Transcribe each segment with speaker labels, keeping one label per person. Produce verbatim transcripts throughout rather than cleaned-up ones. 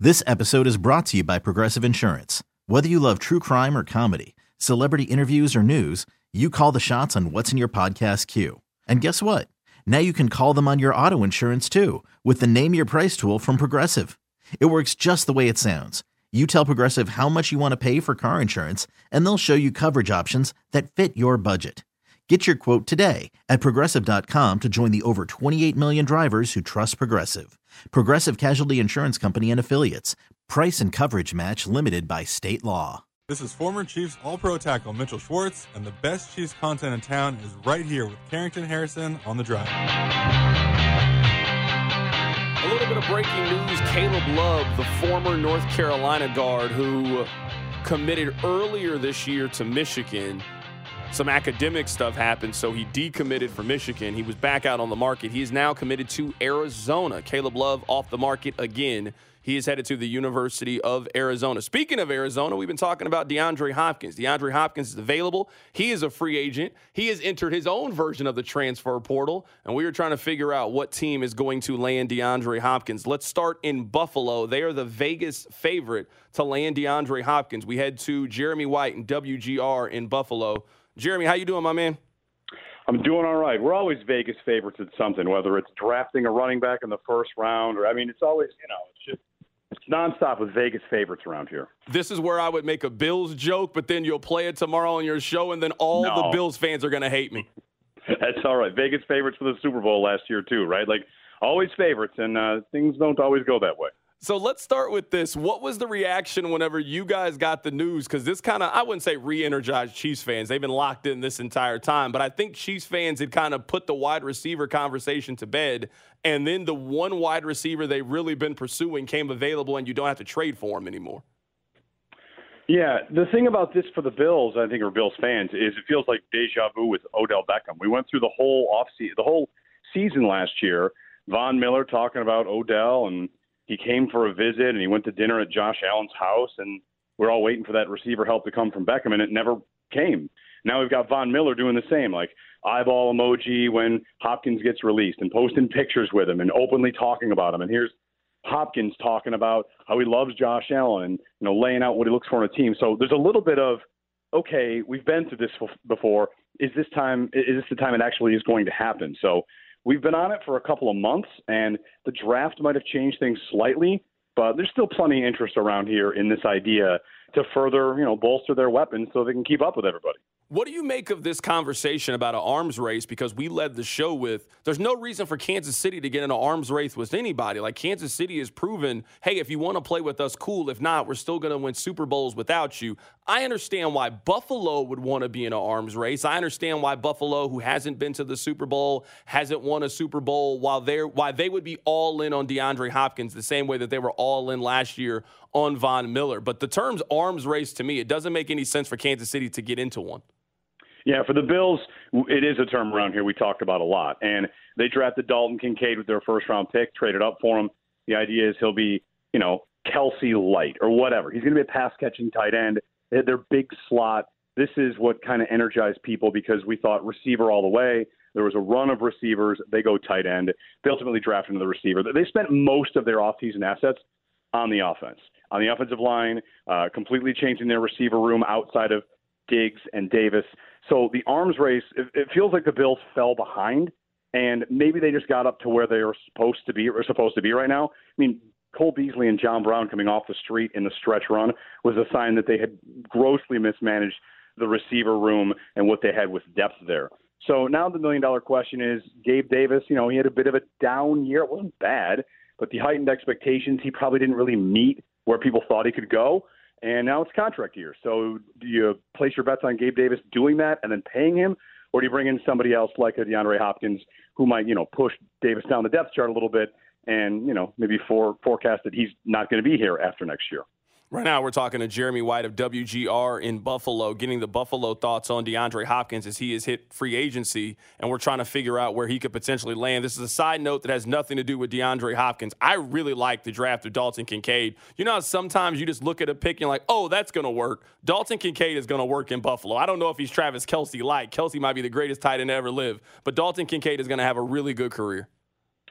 Speaker 1: This episode is brought to you by Progressive Insurance. Whether you love true crime or comedy, celebrity interviews or news, you call the shots on what's in your podcast queue. And guess what? Now you can call them on your auto insurance too with the Name Your Price tool from Progressive. It works just the way it sounds. You tell Progressive how much you want to pay for car insurance, and they'll show you coverage options that fit your budget. Get your quote today at Progressive dot com to join the over twenty-eight million drivers who trust Progressive. Progressive Casualty Insurance Company and Affiliates. Price and coverage match limited by state law.
Speaker 2: This is former Chiefs All-Pro tackle Mitchell Schwartz, and the best Chiefs content in town is right here with Carrington Harrison on The Drive.
Speaker 3: A little bit of breaking news. Caleb Love, the former North Carolina guard who committed earlier this year to Michigan. Some academic stuff happened, so he decommitted from Michigan. He was back out on the market. He is now committed to Arizona. Caleb Love off the market again. He is headed to the University of Arizona. Speaking of Arizona, we've been talking about DeAndre Hopkins. DeAndre Hopkins is available. He is a free agent. He has entered his own version of the transfer portal, and we are trying to figure out what team is going to land DeAndre Hopkins. Let's start in Buffalo. They are the Vegas favorite to land DeAndre Hopkins. We head to Jeremy White and W G R in Buffalo. Jeremy, how you doing, my man?
Speaker 4: I'm doing all right. We're always Vegas favorites at something, whether it's drafting a running back in the first round or, I mean, it's always, you know, it's just it's nonstop with Vegas favorites around here.
Speaker 3: This is where I would make a Bills joke, but then you'll play it tomorrow on your show, and then all
Speaker 4: no.
Speaker 3: the Bills fans are going to hate me.
Speaker 4: That's all right. Vegas favorites for the Super Bowl last year, too, right? Like, always favorites, and uh, things don't always go that way.
Speaker 3: So let's start with this. What was the reaction whenever you guys got the news? Because this kind of, I wouldn't say re-energized Chiefs fans. They've been locked in this entire time. But I think Chiefs fans had kind of put the wide receiver conversation to bed. And then the one wide receiver they've really been pursuing came available, and you don't have to trade for him anymore.
Speaker 4: Yeah, the thing about this for the Bills, I think, or Bills fans, is it feels like deja vu with Odell Beckham. We went through the whole offseason, the whole season last year, Von Miller talking about Odell, and he came for a visit, and he went to dinner at Josh Allen's house, and we're all waiting for that receiver help to come from Beckham, and it never came. Now we've got Von Miller doing the same, like eyeball emoji when Hopkins gets released and posting pictures with him and openly talking about him. And here's Hopkins talking about how he loves Josh Allen and, you know, laying out what he looks for in a team. So there's a little bit of, okay, we've been through this before. Is this time, is this the time it actually is going to happen? So we've been on it for a couple of months, and the draft might have changed things slightly, but there's still plenty of interest around here in this idea to further, you know, bolster their weapons so they can keep up with everybody.
Speaker 3: What do you make of this conversation about an arms race? Because we led the show with, there's no reason for Kansas City to get in an arms race with anybody. Like, Kansas City has proven, hey, if you want to play with us, cool. If not, we're still going to win Super Bowls without you. I understand why Buffalo would want to be in an arms race. I understand why Buffalo, who hasn't been to the Super Bowl, hasn't won a Super Bowl, while they're why they would be all in on DeAndre Hopkins the same way that they were all in last year on Von Miller. But the terms arms race, to me, it doesn't make any sense for Kansas City to get into one.
Speaker 4: Yeah, for the Bills, it is a term around here we talked about a lot. And they drafted Dalton Kincaid with their first-round pick, traded up for him. The idea is he'll be, you know, Kelsey light or whatever. He's going to be a pass-catching tight end. They had their big slot. This is what kind of energized people because we thought receiver all the way. There was a run of receivers. They go tight end. They ultimately drafted another receiver. They spent most of their offseason assets on the offense, on the offensive line, uh, completely changing their receiver room outside of Diggs and Davis. So the arms race, it, it feels like the Bills fell behind, and maybe they just got up to where they were supposed to be or supposed to be right now. I mean, Cole Beasley and John Brown coming off the street in the stretch run was a sign that they had grossly mismanaged the receiver room and what they had with depth there. So now the million-dollar question is, Gabe Davis, you know, he had a bit of a down year. It wasn't bad, but the heightened expectations, he probably didn't really meet where people thought he could go. And now it's contract year. So do you place your bets on Gabe Davis doing that and then paying him? Or do you bring in somebody else like a DeAndre Hopkins who might, you know, push Davis down the depth chart a little bit and, you know, maybe for, forecast that he's not going to be here after next year?
Speaker 3: Right now, we're talking to Jeremy White of W G R in Buffalo, getting the Buffalo thoughts on DeAndre Hopkins as he has hit free agency, and we're trying to figure out where he could potentially land. This is a side note that has nothing to do with DeAndre Hopkins. I really like the draft of Dalton Kincaid. You know how sometimes you just look at a pick and you're like, oh, that's going to work. Dalton Kincaid is going to work in Buffalo. I don't know if he's Travis Kelce-like. Kelce might be the greatest tight end to ever live, but Dalton Kincaid is going to have a really good career.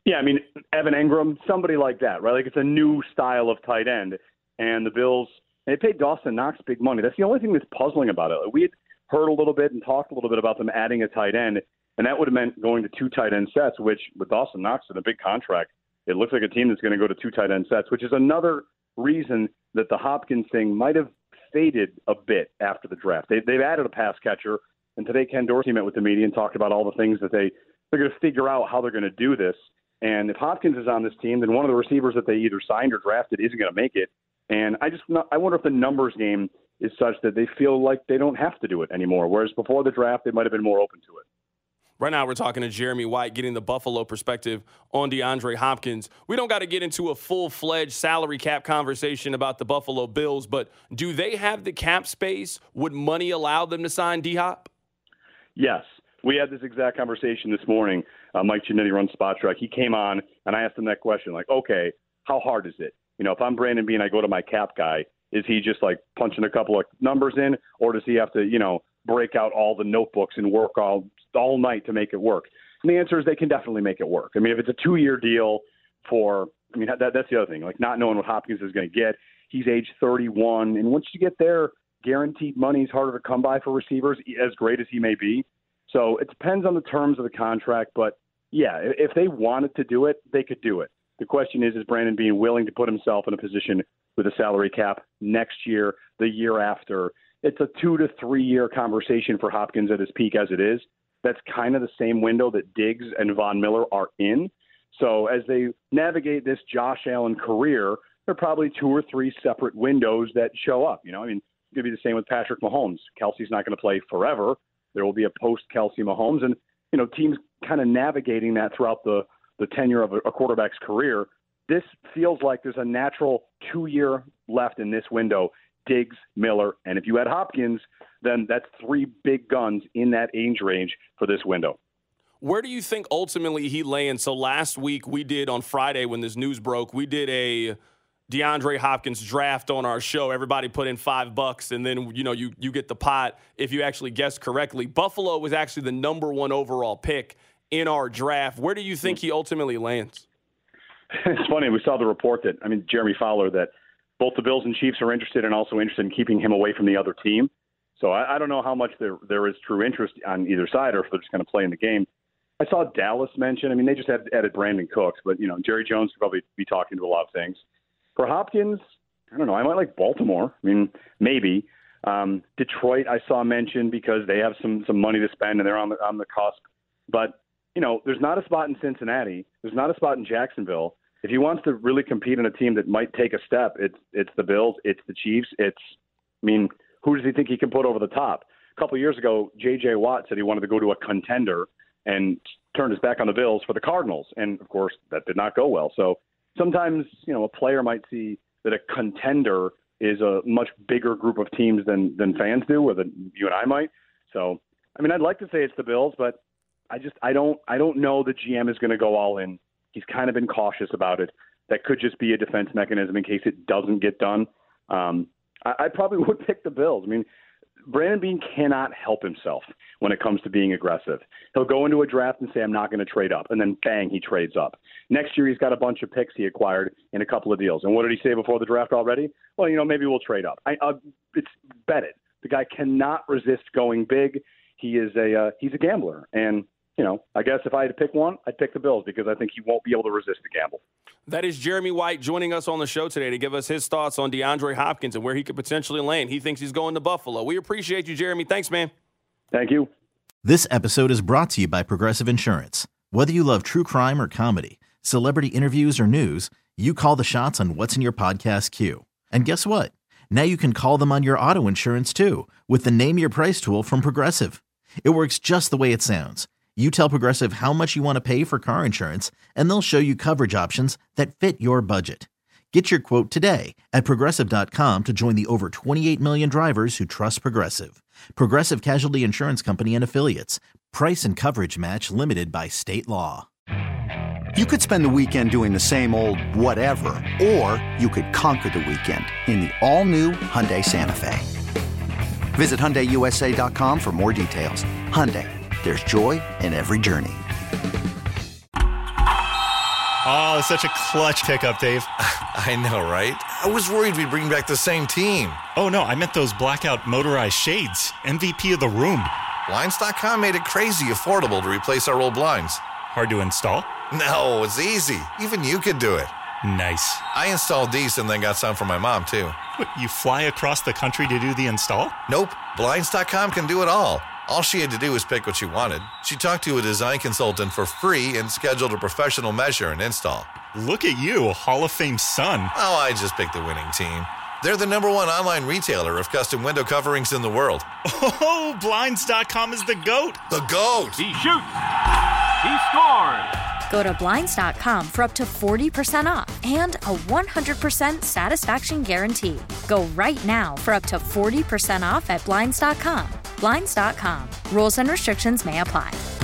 Speaker 4: Yeah, I mean, Evan Engram, somebody like that, right? Like it's a new style of tight end. And the Bills, they paid Dawson Knox big money. That's the only thing that's puzzling about it. We had heard a little bit and talked a little bit about them adding a tight end, and that would have meant going to two tight end sets, which with Dawson Knox and a big contract, it looks like a team that's going to go to two tight end sets, which is another reason that the Hopkins thing might have faded a bit after the draft. They, they've added a pass catcher, and today Ken Dorsey met with the media and talked about all the things that they, they're going to figure out how they're going to do this. And if Hopkins is on this team, then one of the receivers that they either signed or drafted isn't going to make it. And I just I wonder if the numbers game is such that they feel like they don't have to do it anymore, whereas before the draft they might have been more open to it.
Speaker 3: Right now we're talking to Jeremy White, getting the Buffalo perspective on DeAndre Hopkins. We don't got to get into a full-fledged salary cap conversation about the Buffalo Bills, but do they have the cap space? Would money allow them to sign D-Hop?
Speaker 4: Yes. We had this exact conversation this morning. Uh, Mike Giannetti runs Spot Track. He came on, and I asked him that question, like, okay, how hard is it? You know, if I'm Brandon Beane, I go to my cap guy, is he just, like, punching a couple of numbers in, or does he have to, you know, break out all the notebooks and work all all night to make it work? And the answer is they can definitely make it work. I mean, if it's a two-year deal for – I mean, that, that's the other thing, like not knowing what Hopkins is going to get. He's age thirty-one, and once you get there, guaranteed money is harder to come by for receivers, as great as he may be. So it depends on the terms of the contract, but yeah, if they wanted to do it, they could do it. The question is, is Brandon Beane willing to put himself in a position with a salary cap next year, the year after? It's a two to three year conversation for Hopkins at his peak as it is. That's kind of the same window that Diggs and Von Miller are in. So as they navigate this Josh Allen career, there are probably two or three separate windows that show up. You know, I mean, it's going to be the same with Patrick Mahomes. Kelsey's not going to play forever. There will be a post-Kelsey Mahomes, and, you know, teams kind of navigating that throughout the, the tenure of a, a quarterback's career. This feels like there's a natural two-year left in this window, Diggs, Miller, and if you add Hopkins, then that's three big guns in that age range for this window.
Speaker 3: Where do you think ultimately he lands? So last week we did, on Friday when this news broke, we did a DeAndre Hopkins draft on our show. Everybody put in five bucks, and then, you know, you you get the pot if you actually guessed correctly. Buffalo was actually the number one overall pick in our draft. Where do you think he ultimately lands?
Speaker 4: It's funny. We saw the report that, I mean, Jeremy Fowler, that both the Bills and Chiefs are interested and also interested in keeping him away from the other team. So I, I don't know how much there there is true interest on either side, or if they're just going to play in the game. I saw Dallas mention, I mean, they just had added Brandon Cooks, but, you know, Jerry Jones could probably be talking to a lot of things. For Hopkins, I don't know. I might like Baltimore. I mean, maybe. Um, Detroit, I saw mentioned because they have some some money to spend and they're on the on the cusp. But, you know, there's not a spot in Cincinnati. There's not a spot in Jacksonville. If he wants to really compete in a team that might take a step, it's it's the Bills, it's the Chiefs. It's, I mean, who does he think he can put over the top? A couple of years ago, J J Watt said he wanted to go to a contender and turned his back on the Bills for the Cardinals. And, of course, that did not go well. So sometimes, you know, a player might see that a contender is a much bigger group of teams than than fans do, or than you and I might. So, I mean, I'd like to say it's the Bills, but I just I don't I don't know the G M is going to go all in. He's kind of been cautious about it. That could just be a defense mechanism in case it doesn't get done. Um, I, I probably would pick the Bills. I mean, Brandon Beane cannot help himself when it comes to being aggressive. He'll go into a draft and say, I'm not going to trade up. And then, bang, he trades up. Next year, he's got a bunch of picks he acquired in a couple of deals. And what did he say before the draft already? Well, you know, maybe we'll trade up. I, uh, it's betted. The guy cannot resist going big. He is a uh, he's a gambler. And, you know, I guess if I had to pick one, I'd pick the Bills because I think he won't be able to resist the gamble.
Speaker 3: That is Jeremy White joining us on the show today to give us his thoughts on DeAndre Hopkins and where he could potentially land. He thinks he's going to Buffalo. We appreciate you, Jeremy. Thanks, man.
Speaker 4: Thank you.
Speaker 1: This episode is brought to you by Progressive Insurance. Whether you love true crime or comedy, celebrity interviews or news, you call the shots on what's in your podcast queue. And guess what? Now you can call them on your auto insurance too with the Name Your Price tool from Progressive. It works just the way it sounds. You tell Progressive how much you want to pay for car insurance, and they'll show you coverage options that fit your budget. Get your quote today at Progressive dot com to join the over twenty-eight million drivers who trust Progressive. Progressive Casualty Insurance Company and Affiliates. Price and coverage match limited by state law.
Speaker 5: You could spend the weekend doing the same old whatever, or you could conquer the weekend in the all-new Hyundai Santa Fe. Visit Hyundai U S A dot com for more details. Hyundai. There's joy in every journey.
Speaker 6: Oh, such a clutch pickup, Dave.
Speaker 7: I know, right? I was worried we'd bring back the same team.
Speaker 6: Oh, no, I meant those blackout motorized shades. M V P of the room.
Speaker 7: Blinds dot com made it crazy affordable to replace our old blinds.
Speaker 6: Hard to install?
Speaker 7: No, it's easy. Even you could do it.
Speaker 6: Nice.
Speaker 7: I installed these and then got some for my mom, too.
Speaker 6: What, you fly across the country to do the install?
Speaker 7: Nope. Blinds dot com can do it all. All she had to do was pick what she wanted. She talked to a design consultant for free and scheduled a professional measure and install.
Speaker 6: Look at you, a Hall of Fame son.
Speaker 7: Oh, I just picked the winning team. They're the number one online retailer of custom window coverings in the world.
Speaker 6: Oh, Blinds dot com is the GOAT.
Speaker 7: The GOAT.
Speaker 8: He shoots. He scores.
Speaker 9: Go to Blinds dot com for up to forty percent off and a one hundred percent satisfaction guarantee. Go right now for up to forty percent off at Blinds dot com. Blinds dot com. Rules and restrictions may apply.